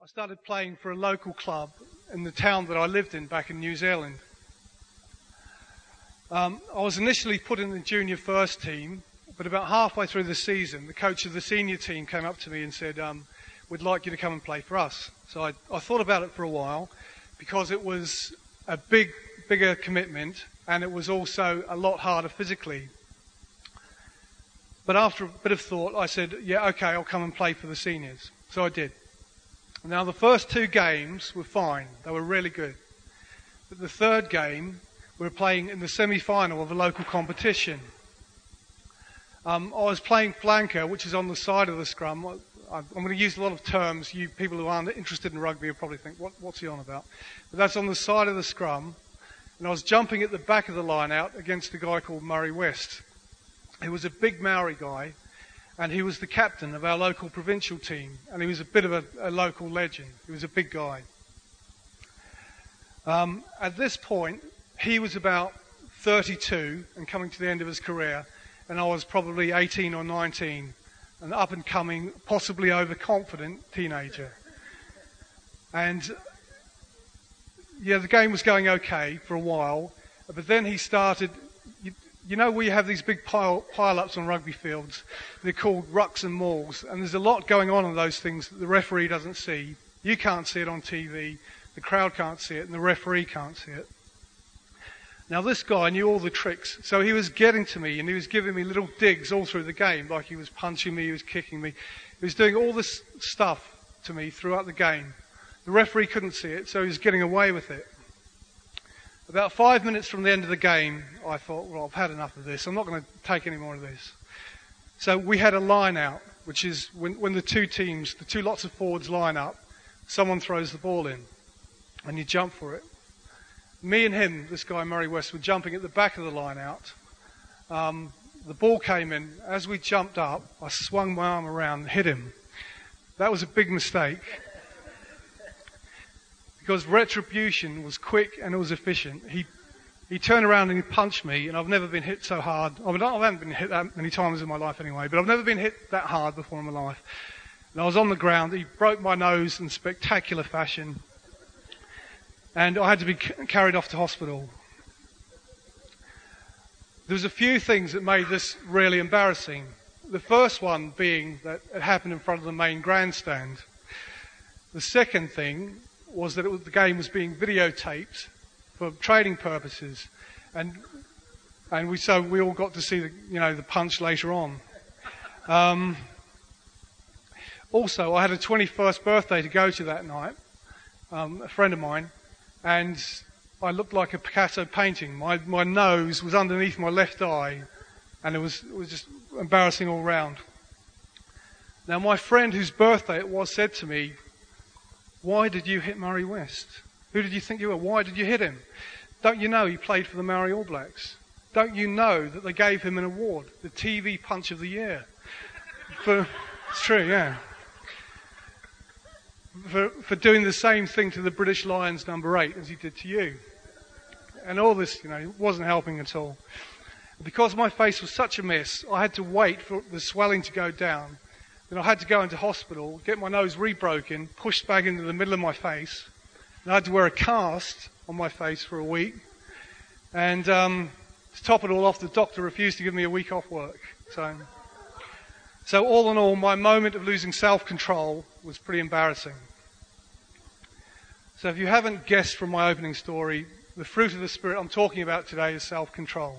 started playing for a local club in the town that I lived in back in New Zealand. I was initially put in the junior first team, but about halfway through the season, the coach of the senior team came up to me and said, we'd like you to come and play for us. So I thought about it for a while because it was a bigger commitment and it was also a lot harder physically. But after a bit of thought, I said, yeah, okay, I'll come and play for the seniors. So I did. Now, the first two games were fine. They were really good. But the third game, we were playing in the semi-final of a local competition. I was playing flanker, which is on the side of the scrum. I'm going to use a lot of terms. You people who aren't interested in rugby will probably think, what's he on about? But that's on the side of the scrum. And I was jumping at the back of the line out against a guy called Murray West. He was a big Maori guy. And he was the captain of our local provincial team. And he was a bit of a local legend. He was a big guy. At this point, he was about 32 and coming to the end of his career. And I was probably 18 or 19. An up-and-coming, possibly overconfident teenager. And, yeah, the game was going okay for a while. But then he started... You know, we have these big pile-ups on rugby fields. They're called rucks and mauls. And there's a lot going on those things that the referee doesn't see. You can't see it on TV. The crowd can't see it. And the referee can't see it. Now, this guy knew all the tricks. So he was getting to me and he was giving me little digs all through the game. Like he was punching me, he was kicking me. He was doing all this stuff to me throughout the game. The referee couldn't see it, so he was getting away with it. About 5 minutes from the end of the game, I thought, well, I've had enough of this. I'm not going to take any more of this. So we had a line out, which is when the two lots of forwards line up, someone throws the ball in, and you jump for it. Me and him, this guy Murray West, were jumping at the back of the line out. The ball came in. As we jumped up, I swung my arm around and hit him. That was a big mistake. Because retribution was quick and it was efficient. He turned around and he punched me, and I've never been hit so hard. I haven't been hit that many times in my life anyway, but I've never been hit that hard before in my life. And I was on the ground. He broke my nose in spectacular fashion, and I had to be carried off to hospital. There was a few things that made this really embarrassing. The first one being that it happened in front of the main grandstand. The second thing was that the game was being videotaped for trading purposes, and we all got to see the punch later on. Also, I had a 21st birthday to go to that night, a friend of mine, and I looked like a Picasso painting. My nose was underneath my left eye, and it was just embarrassing all round. Now, my friend whose birthday it was said to me, "Why did you hit Murray West? Who did you think you were? Why did you hit him? Don't you know he played for the Maori All Blacks? Don't you know that they gave him an award, the TV Punch of the Year?" It's true, yeah. For doing the same thing to the British Lions number 8 as he did to you. And all this, wasn't helping at all. Because my face was such a mess, I had to wait for the swelling to go down. Then I had to go into hospital, get my nose rebroken, pushed back into the middle of my face. And I had to wear a cast on my face for a week. And to top it all off, the doctor refused to give me a week off work. So all in all, my moment of losing self-control was pretty embarrassing. So if you haven't guessed from my opening story, the fruit of the Spirit I'm talking about today is self-control.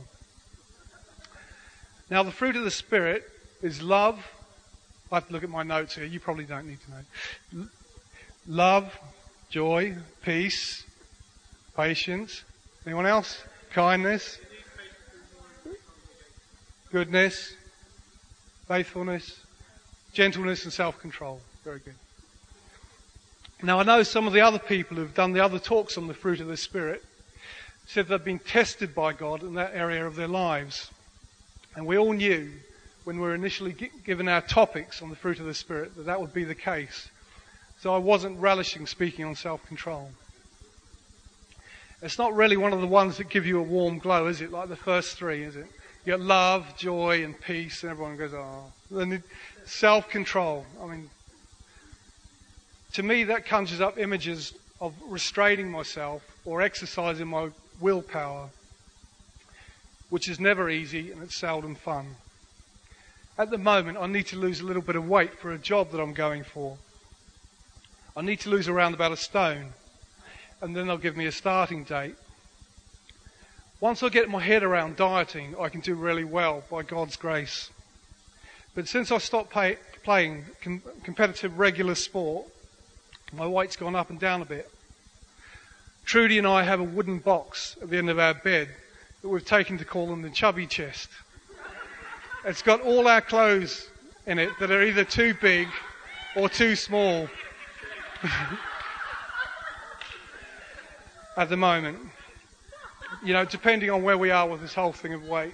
Now, the fruit of the Spirit is love. I have to look at my notes here. You probably don't need to know. Love, joy, peace, patience. Anyone else? Kindness, goodness, faithfulness, gentleness, and self-control. Very good. Now, I know some of the other people who've done the other talks on the fruit of the Spirit said they've been tested by God in that area of their lives. And we all knew when we were initially given our topics on the fruit of the Spirit that would be the case. So I wasn't relishing speaking on self-control. It's not really one of the ones that give you a warm glow, is it? Like the first three, is it? You got love, joy, and peace, and everyone goes, oh. Then self-control. I mean, To me, that conjures up images of restraining myself or exercising my willpower, which is never easy and it's seldom fun. At the moment, I need to lose a little bit of weight for a job that I'm going for. I need to lose around about a stone, and then they'll give me a starting date. Once I get my head around dieting, I can do really well by God's grace. But since I stopped playing competitive regular sport, my weight's gone up and down a bit. Trudy and I have a wooden box at the end of our bed that we've taken to call them the chubby chest. It's got all our clothes in it that are either too big or too small at the moment. You know, depending on where we are with this whole thing of weight.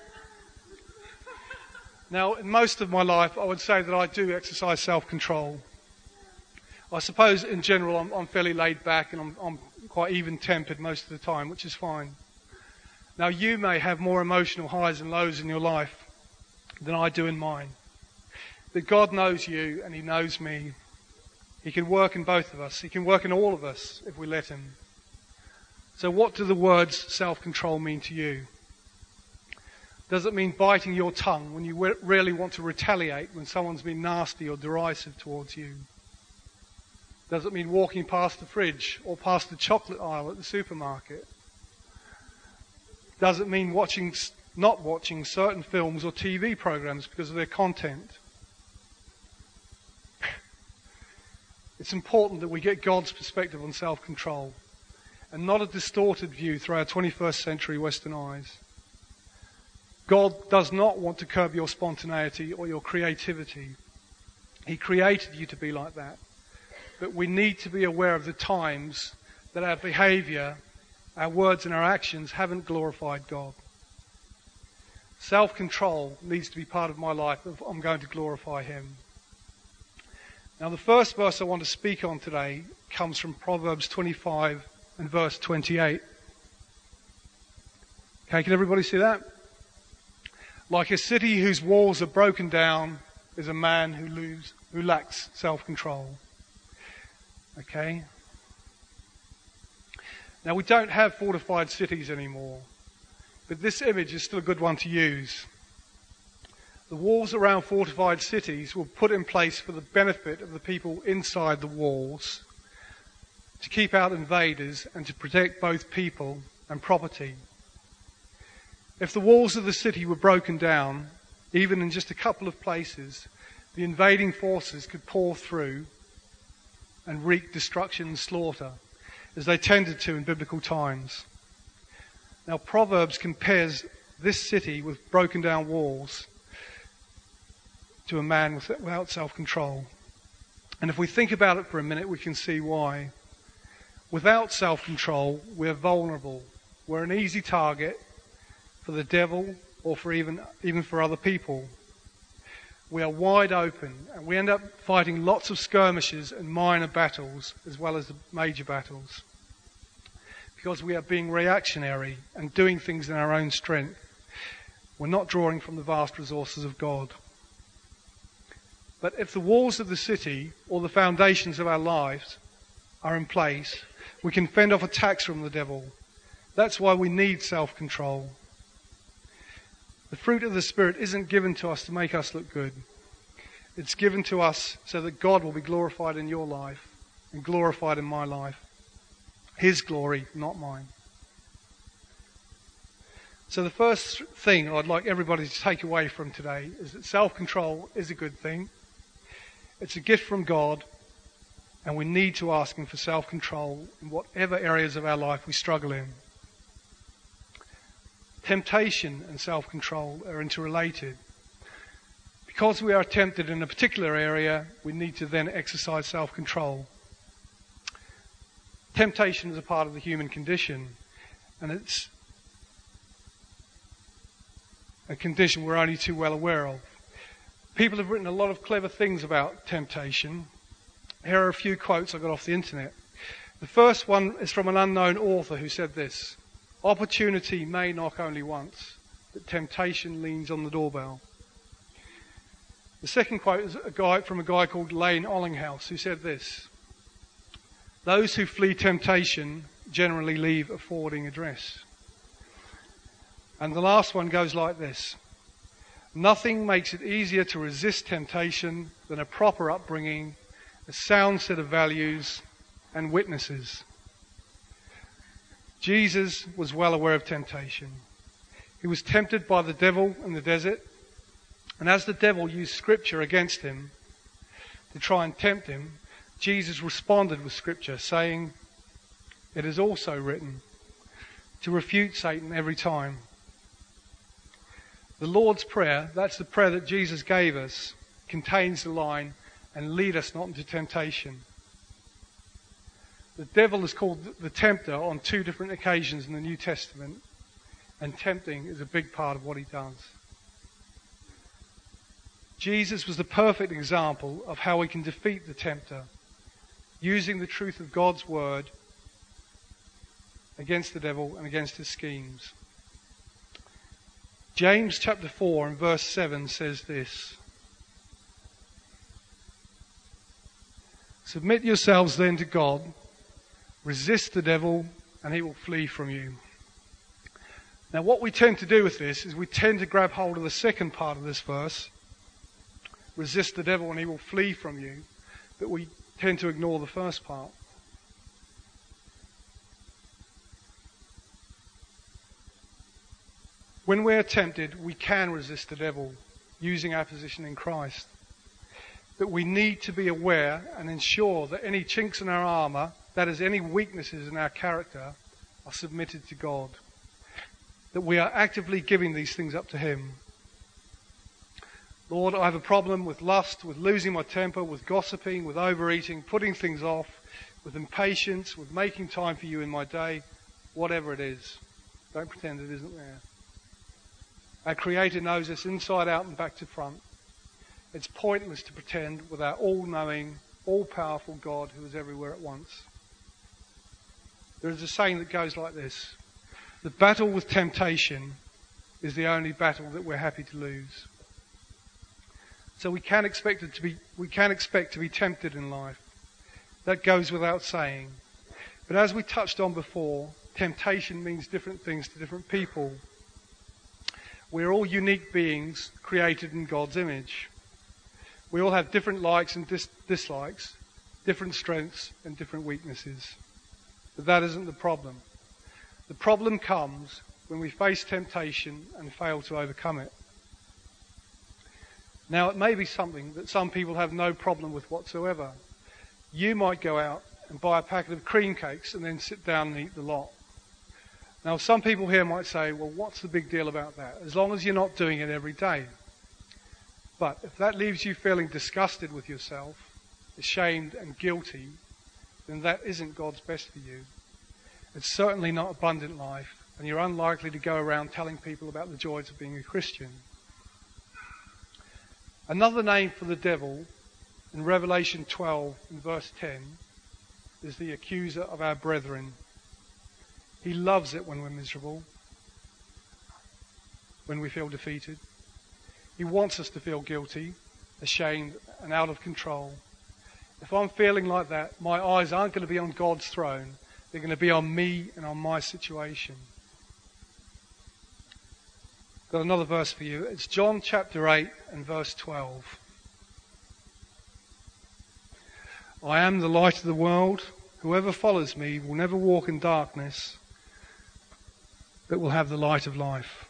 Now, in most of my life, I would say that I do exercise self-control. I suppose in general I'm fairly laid back and I'm quite even-tempered most of the time, which is fine. Now, you may have more emotional highs and lows in your life than I do in mine. But God knows you and He knows me. He can work in both of us. He can work in all of us if we let Him. So what do the words self-control mean to you? Does it mean biting your tongue when you really want to retaliate when someone's been nasty or derisive towards you? Does it mean walking past the fridge or past the chocolate aisle at the supermarket? Does it mean not watching certain films or TV programs because of their content? It's important that we get God's perspective on self-control and not a distorted view through our 21st century Western eyes. God does not want to curb your spontaneity or your creativity. He created you to be like that. But we need to be aware of the times that our behavior, our words and our actions haven't glorified God. Self-control needs to be part of my life if I'm going to glorify Him. Now, the first verse I want to speak on today comes from Proverbs 25 and verse 28. Okay, can everybody see that? Like a city whose walls are broken down is a man who lacks self-control. Okay? Now, we don't have fortified cities anymore, but this image is still a good one to use. The walls around fortified cities were put in place for the benefit of the people inside the walls, to keep out invaders and to protect both people and property. If the walls of the city were broken down, even in just a couple of places, the invading forces could pour through and wreak destruction and slaughter, as they tended to in biblical times. Now, Proverbs compares this city with broken down walls to a man without self-control. And if we think about it for a minute, we can see why. Without self-control, we're vulnerable. We're an easy target for the devil or for even for other people. We are wide open and we end up fighting lots of skirmishes and minor battles as well as the major battles, because we are being reactionary and doing things in our own strength. We're not drawing from the vast resources of God. But if the walls of the city or the foundations of our lives are in place, we can fend off attacks from the devil. That's why we need self-control. The fruit of the Spirit isn't given to us to make us look good. It's given to us so that God will be glorified in your life and glorified in my life. His glory, not mine. So the first thing I'd like everybody to take away from today is that self-control is a good thing. It's a gift from God, and we need to ask Him for self-control in whatever areas of our life we struggle in. Temptation and self-control are interrelated. Because we are tempted in a particular area, we need to then exercise self-control. Temptation is a part of the human condition, and it's a condition we're only too well aware of. People have written a lot of clever things about temptation. Here are a few quotes I got off the internet. The first one is from an unknown author who said this: "Opportunity may knock only once, but temptation leans on the doorbell." The second quote is from a guy called Lane Ollinghouse, who said this: Those who flee temptation generally leave a forwarding address. And the last one goes like this. Nothing makes it easier to resist temptation than a proper upbringing, a sound set of values, and witnesses. Jesus was well aware of temptation. He was tempted by the devil in the desert, and as the devil used Scripture against him to try and tempt him, Jesus responded with Scripture, saying, "It is also written," to refute Satan every time. The Lord's Prayer, that's the prayer that Jesus gave us, contains the line, "And lead us not into temptation." The devil is called the tempter on 2 different occasions in the New Testament, and tempting is a big part of what he does. Jesus was the perfect example of how we can defeat the tempter, using the truth of God's word against the devil and against his schemes. James chapter 4 and verse 7 says this. "Submit yourselves then to God, resist the devil, and he will flee from you." Now what we tend to do with this is we tend to grab hold of the second part of this verse, resist the devil and he will flee from you, but we tend to ignore the first part. When we're tempted, we can resist the devil using our position in Christ. But we need to be aware and ensure that any chinks in our armour, that is, any weaknesses in our character, are submitted to God. That we are actively giving these things up to Him. Lord, I have a problem with lust, with losing my temper, with gossiping, with overeating, putting things off, with impatience, with making time for you in my day, whatever it is. Don't pretend it isn't there. Our Creator knows us inside out and back to front. It's pointless to pretend with our all-knowing, all-powerful God who is everywhere at once. There is a saying that goes like this: the battle with temptation is the only battle that we're happy to lose. So we can expect to be tempted in life. That goes without saying. But as we touched on before, temptation means different things to different people. We're all unique beings created in God's image. We all have different likes and dislikes, different strengths and different weaknesses. But that isn't the problem. The problem comes when we face temptation and fail to overcome it. Now, it may be something that some people have no problem with whatsoever. You might go out and buy a packet of cream cakes and then sit down and eat the lot. Now, some people here might say, well, what's the big deal about that? As long as you're not doing it every day. But if that leaves you feeling disgusted with yourself, ashamed and guilty, then that isn't God's best for you. It's certainly not abundant life, and you're unlikely to go around telling people about the joys of being a Christian. Another name for the devil in Revelation 12 and verse 10 is the accuser of our brethren. He loves it when we're miserable, when we feel defeated. He wants us to feel guilty, ashamed, and out of control. If I'm feeling like that, my eyes aren't going to be on God's throne. They're going to be on me and on my situation. Got another verse for you. It's John chapter 8 and verse 12. I am the light of the world. Whoever follows me will never walk in darkness, but will have the light of life.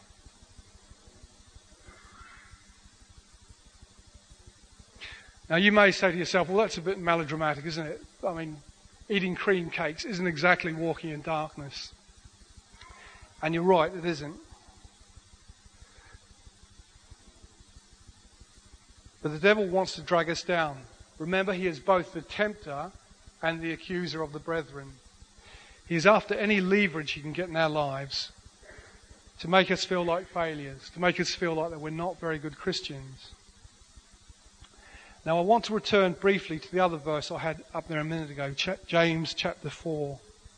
Now you may say to yourself, well, that's a bit melodramatic, isn't it? I mean, eating cream cakes isn't exactly walking in darkness. And you're right, it isn't. But the devil wants to drag us down. Remember, he is both the tempter and the accuser of the brethren. He is after any leverage he can get in our lives to make us feel like failures, to make us feel like that we're not very good Christians. Now I want to return briefly to the other verse I had up there a minute ago, James chapter 4.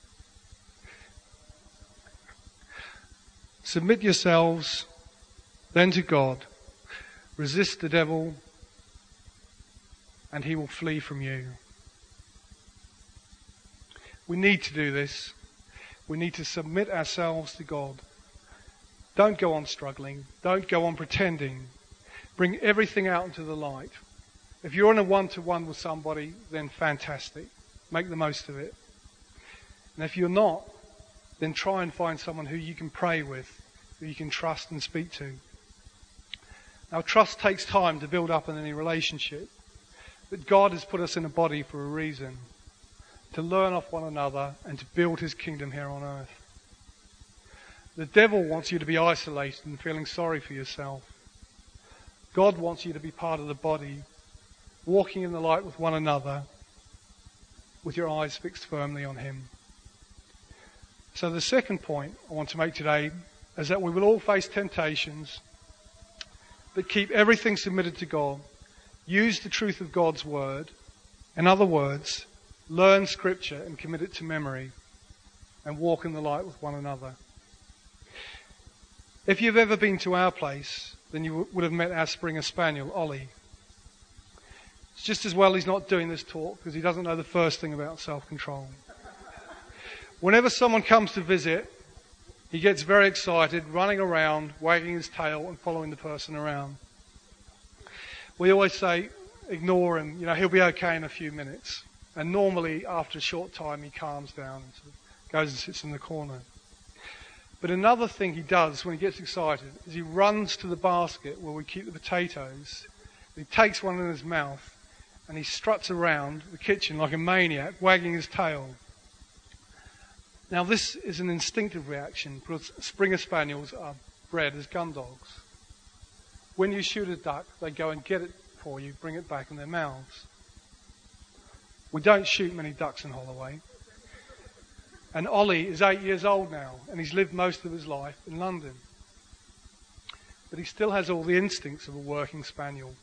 Submit yourselves then to God. Resist the devil and he will flee from you. We need to do this. We need to submit ourselves to God. Don't go on struggling. Don't go on pretending. Bring everything out into the light. If you're in a one-to-one with somebody, then fantastic. Make the most of it. And if you're not, then try and find someone who you can pray with, who you can trust and speak to. Now, trust takes time to build up in any relationship. But God has put us in a body for a reason. To learn off one another and to build his kingdom here on earth. The devil wants you to be isolated and feeling sorry for yourself. God wants you to be part of the body, walking in the light with one another, with your eyes fixed firmly on him. So the second point I want to make today is that we will all face temptations, but keep everything submitted to God. Use the truth of God's word. In other words, learn Scripture and commit it to memory, and walk in the light with one another. If you've ever been to our place, then you would have met our Springer Spaniel, Ollie. It's just as well he's not doing this talk because he doesn't know the first thing about self-control. Whenever someone comes to visit, he gets very excited, running around, wagging his tail and following the person around. We always say, ignore him, he'll be okay in a few minutes. And normally, after a short time, he calms down and sort of goes and sits in the corner. But another thing he does when he gets excited is he runs to the basket where we keep the potatoes. He takes one in his mouth and he struts around the kitchen like a maniac, wagging his tail. Now, this is an instinctive reaction because Springer Spaniels are bred as gun dogs. When you shoot a duck, they go and get it for you, bring it back in their mouths. We don't shoot many ducks in Holloway. And Ollie is 8 years old now, and he's lived most of his life in London. But he still has all the instincts of a working spaniel.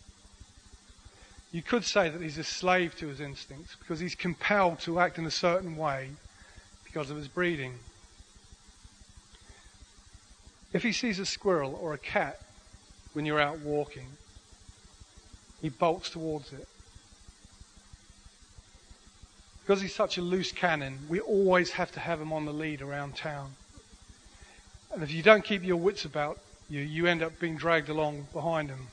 You could say that he's a slave to his instincts because he's compelled to act in a certain way because of his breeding. If he sees a squirrel or a cat when you're out walking, he bolts towards it. Because he's such a loose cannon, we always have to have him on the lead around town. And if you don't keep your wits about you, you end up being dragged along behind him.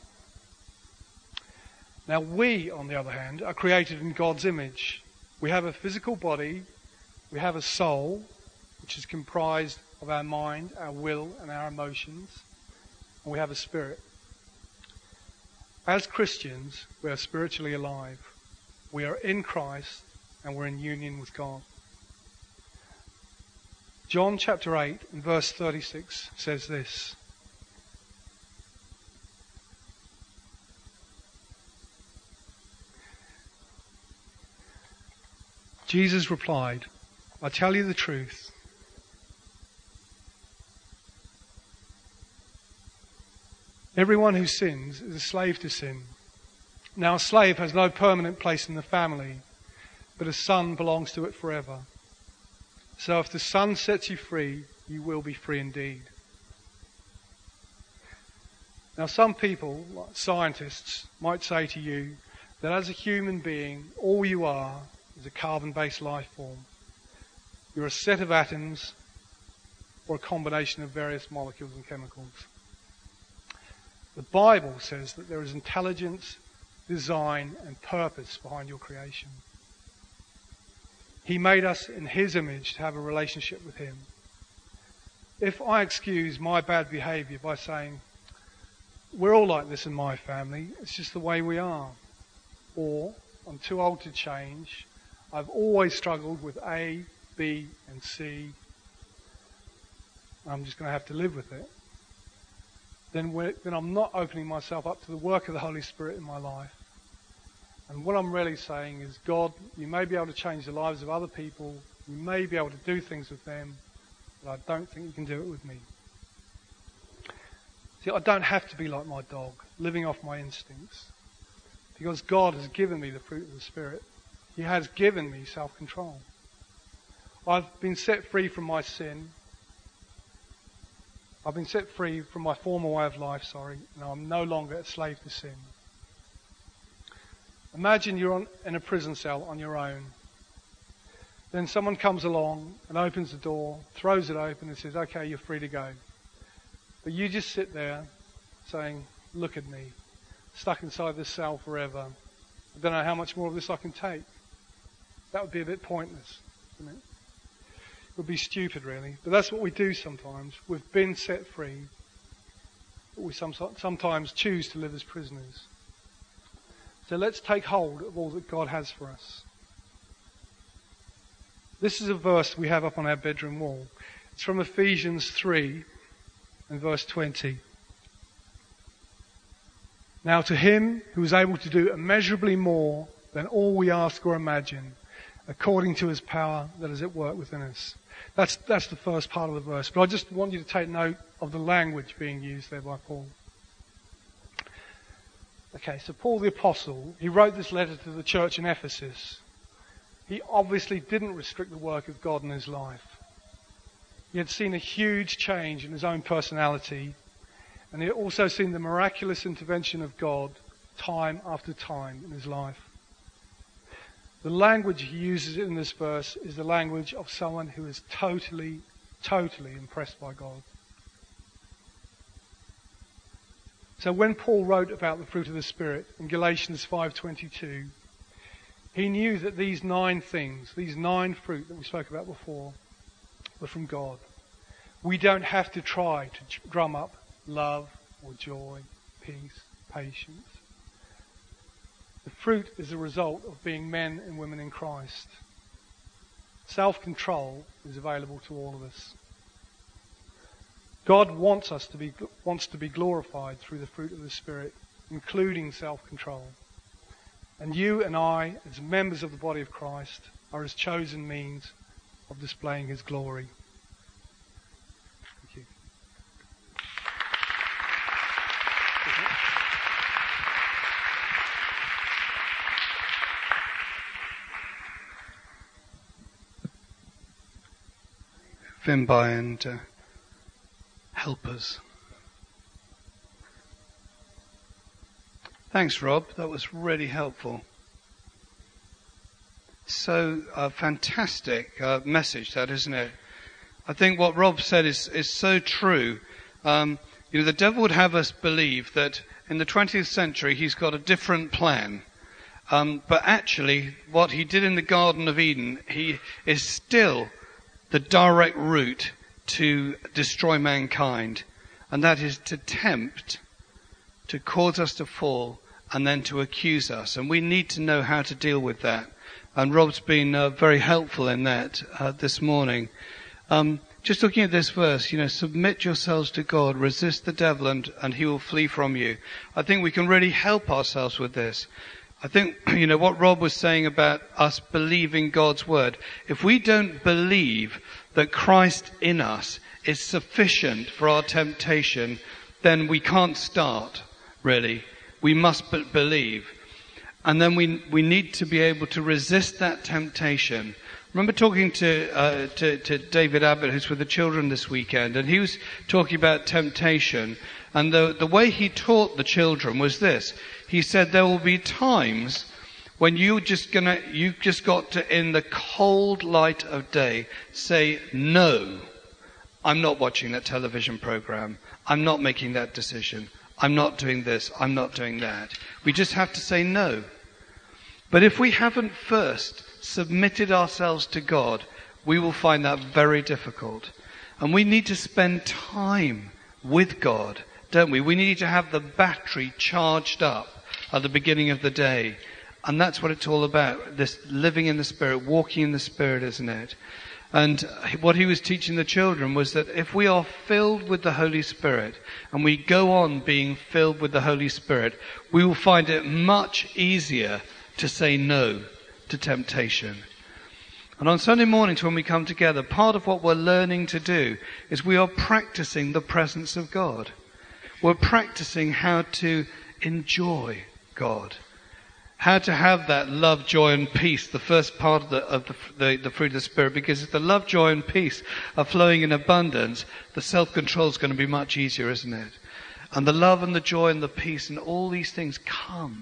Now we, on the other hand, are created in God's image. We have a physical body, we have a soul, which is comprised of our mind, our will, and our emotions, and we have a spirit. As Christians, we are spiritually alive. We are in Christ, and we're in union with God. John chapter 8 and verse 36 says this. Jesus replied, I tell you the truth. Everyone who sins is a slave to sin. Now a slave has no permanent place in the family, but a son belongs to it forever. So if the Son sets you free, you will be free indeed. Now some people, like scientists, might say to you that as a human being, all you are is a carbon-based life form. You're a set of atoms or a combination of various molecules and chemicals. The Bible says that there is intelligence, design, and purpose behind your creation. He made us in his image to have a relationship with him. If I excuse my bad behavior by saying, we're all like this in my family, it's just the way we are. Or, I'm too old to change, I've always struggled with A, B, and C, I'm just going to have to live with it. Then I'm not opening myself up to the work of the Holy Spirit in my life. And what I'm really saying is, God, you may be able to change the lives of other people, you may be able to do things with them, but I don't think you can do it with me. See, I don't have to be like my dog, living off my instincts, because God has given me the fruit of the Spirit. He has given me self-control. I've been set free from my sin. I've been set free from my former way of life, and I'm no longer a slave to sin. Imagine you're in a prison cell on your own. Then someone comes along and opens the door, throws it open and says, okay, you're free to go. But you just sit there saying, look at me, stuck inside this cell forever. I don't know how much more of this I can take. That would be a bit pointless, wouldn't it? It would be stupid, really. But that's what we do sometimes. We've been set free, but we sometimes choose to live as prisoners. So let's take hold of all that God has for us. This is a verse we have up on our bedroom wall. It's from Ephesians 3 and verse 20. Now to him who is able to do immeasurably more than all we ask or imagine, according to his power that is at work within us. That's the first part of the verse. But I just want you to take note of the language being used there by Paul. Okay, so Paul the Apostle, he wrote this letter to the church in Ephesus. He obviously didn't restrict the work of God in his life. He had seen a huge change in his own personality, and he had also seen the miraculous intervention of God time after time in his life. The language he uses in this verse is the language of someone who is totally, totally impressed by God. So when Paul wrote about the fruit of the Spirit in Galatians 5:22, he knew that these 9 things, these 9 fruit that we spoke about before, were from God. We don't have to try to drum up love or joy, peace, patience. The fruit is a result of being men and women in Christ. Self-control is available to all of us. God wants to be glorified through the fruit of the Spirit, including self-control. And you and I, as members of the body of Christ, are his chosen means of displaying his glory. Thank you. Vimbai and helpers. Thanks, Rob. That was really helpful. So fantastic message, that, isn't it? I think what Rob said is so true. The devil would have us believe that in the 20th century he's got a different plan. But actually, what he did in the Garden of Eden, he is still the direct route to destroy mankind, and that is to tempt, to cause us to fall, and then to accuse us. And we need to know how to deal with that. And Rob's been very helpful in that this morning. Just looking at this verse, submit yourselves to God, resist the devil, and he will flee from you. I think we can really help ourselves with this. I think, what Rob was saying about us believing God's word. If we don't believe that Christ in us is sufficient for our temptation, then we can't start, really. We must believe. And then we need to be able to resist that temptation. Remember talking to David Abbott, who's with the children this weekend, and he was talking about temptation. And the way he taught the children was this. He said there will be times when you've just got to, in the cold light of day, say, no, I'm not watching that television program. I'm not making that decision. I'm not doing this. I'm not doing that. We just have to say no. But if we haven't first submitted ourselves to God, we will find that very difficult. And we need to spend time with God, don't we? We need to have the battery charged up at the beginning of the day. And that's what it's all about, this living in the Spirit, walking in the Spirit, isn't it? And what he was teaching the children was that if we are filled with the Holy Spirit and we go on being filled with the Holy Spirit, we will find it much easier to say no to temptation. And on Sunday mornings when we come together, part of what we're learning to do is we are practicing the presence of God. We're practicing how to enjoy God. How to have that love, joy and peace, the first part of the fruit of the Spirit, because if the love, joy and peace are flowing in abundance, the self-control is going to be much easier, isn't it? And the love and the joy and the peace and all these things come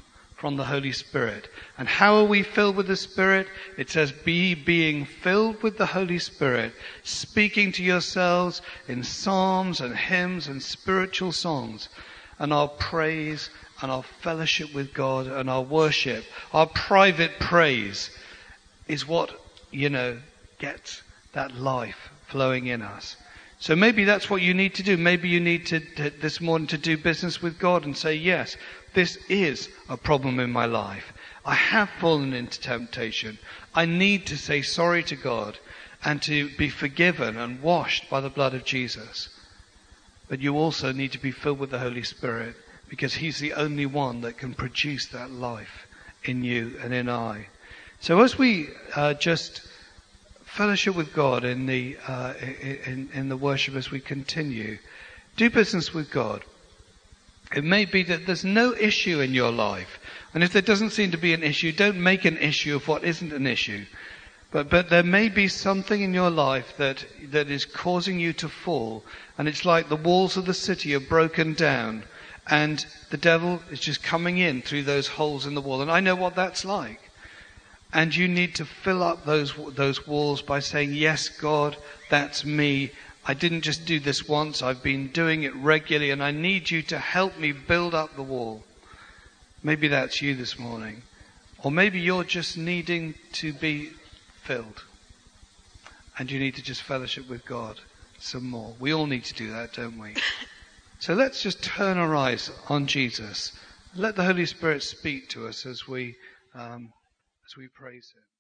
from the Holy Spirit. And how are we filled with the Spirit? It says, be being filled with the Holy Spirit, speaking to yourselves in psalms and hymns and spiritual songs. And our praise and our fellowship with God and our worship, our private praise, is what, gets that life flowing in us. So maybe that's what you need to do. Maybe you need to this morning to do business with God and say, yes, this is a problem in my life. I have fallen into temptation. I need to say sorry to God and to be forgiven and washed by the blood of Jesus. But you also need to be filled with the Holy Spirit, because he's the only one that can produce that life in you and in I. So as we just fellowship with God in the worship as we continue, do business with God. It may be that there's no issue in your life. And if there doesn't seem to be an issue, don't make an issue of what isn't an issue. But there may be something in your life that is causing you to fall. And it's like the walls of the city are broken down. And the devil is just coming in through those holes in the wall. And I know what that's like. And you need to fill up those walls by saying, yes, God, that's me. I didn't just do this once. I've been doing it regularly, and I need you to help me build up the wall. Maybe that's you this morning. Or maybe you're just needing to be filled. And you need to just fellowship with God some more. We all need to do that, don't we? So let's just turn our eyes on Jesus. Let the Holy Spirit speak to us as we praise him.